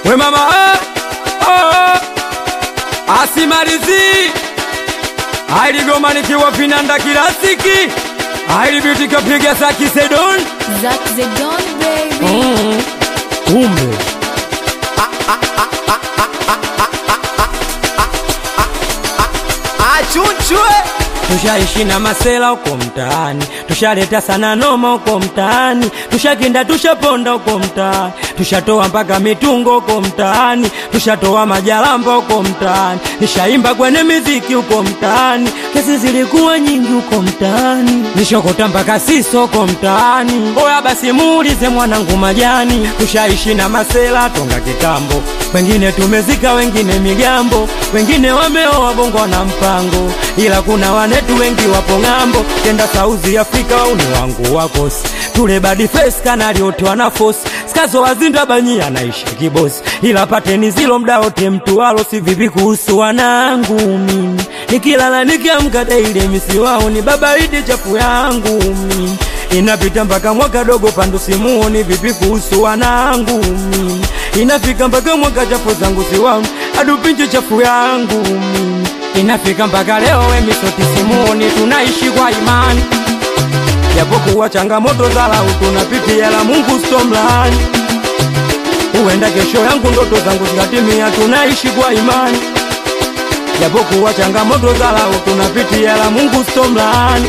We mama asimalizi ailigoma nikiwa vinanda kilasiki ailibitika piga saki Zedon Zack Zedon baby kumbe achunchwe tushaishi na masela uko mtaani, tushaleta sana noma uko mtaani, tushakinda tushaponda uko mtaani, tushatoa mpaka mitungo uko mtaani, tushatoa majalamba uko mtaani, nishaimba kwenye muziki uko mtaani, kesi zilikuwa nyingi uko mtaani, nishokota mpaka siso uko mtaani. Oya basi muulize mwanangu Majani, tushaishi na masela tonga kitambo, wengine tumezika wengine migambo, wengine wameoa bongo na mpango, ila kuna wanetu wengi wapo ngambo, kenda South Africa uni wangu wakosi, tule badi face kanali wote wana force, skazo wazinda banyia naishi kibosi, ila pateni zilo mda wote mtu walo si vipi kuhusu wanangu mimi, nikilala nikiamka daily misi wao ni baba idi chafu yangu mimi, inapita mpaka mwaka dogo pandu simuoni vipi kuhusu wanangu mimi, inafika mpaka mwaka chafu zangu si wao adupinje chafu yangu mimi, inafika mpaka leo emisoti simuoni tunaishi kwa imani, japokuwa changamoto za lau tunapitia la Mungu stomlani, uenda kesho yangu ndoto zangu zikatimia tunaishi kwa imani, japokuwa changamoto za lau tunapitia la Mungu stomlani,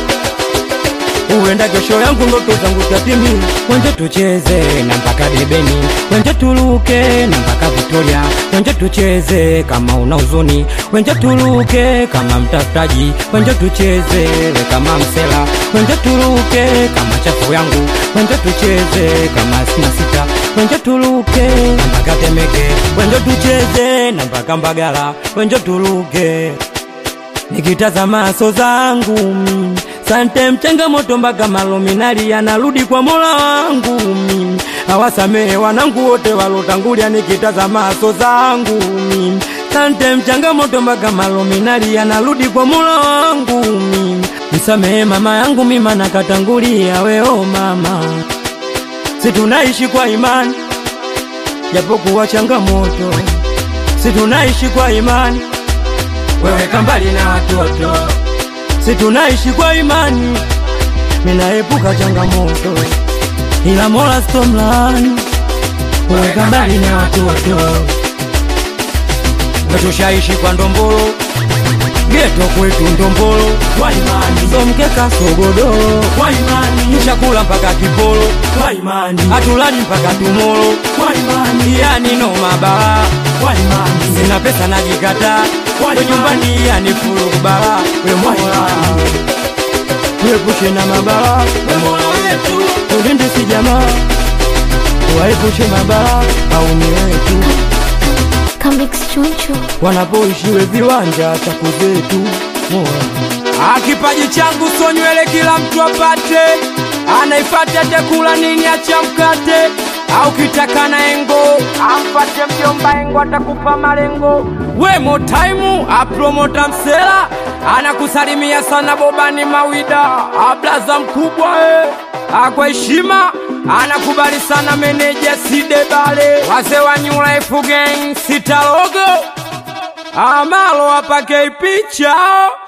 uenda kesho yangu ndoto zangu zikatimia. Wenje tucheze na mpaka debeni, wenje tuluke na mpaka Victoria, wenje tucheze kama una huzuni, wenje tuluke kama mtafutaji, wenje tucheze kama msela, wenje tuluke kama chafu yangu, wenje tucheze kama sina sita, wenje tuluke na mpaka Temeke, wenje tucheze na mpaka Mbagala, wenje tuluke nikitazama aso zangu mimi, sante mchangamoto mpaka malominali yanarudi kwa Mola wangu mimi, awasamehe wanangu wote walotangulia nikitazama aso zangu mimi, sante mchangamoto mpaka malominali yanarudi kwa Mola wangu mimi, nisamehe mama yangu mimi nakatangulia weo mama, si tunaishi kwa imani japokuwa changamoto, si tunaishi kwa imani wewe kambali na watoto, si tunaishi kwa imani minaepuka changamoto, ila Mola stomlani wewe kambali na watoto, tushaishi kwa Ndombolo geto kwetu Ndombolo kwa imani, so mkeka sogodoro kwa imani, nishakula mpaka Kipolo kwa imani, atulani mpaka Tumolo kwa imani, yani no mabala kwa imani, sina pesa najikata kwa nyumbani yani furu kubala, we Mola tuepushe na mabala, we Mola wetu tulinde si jamaa, tuepushe mabala au ni wetu Comeback chunchu wanapoishi we viwanja chaku zetu Mola. Kipaji changu so nywele kila mtu apate, anaifata tekula nini acha mkate, au kitaka na engo amfate mjomba engo atakupa malengo, we motaimu apromota msela anakusalimia sana Bobani Mawida ablaza mkubwa kwa heshima anakubali sana meneja Sidebale, wazee wa New Life Gang Sitalogo amalo apake picha.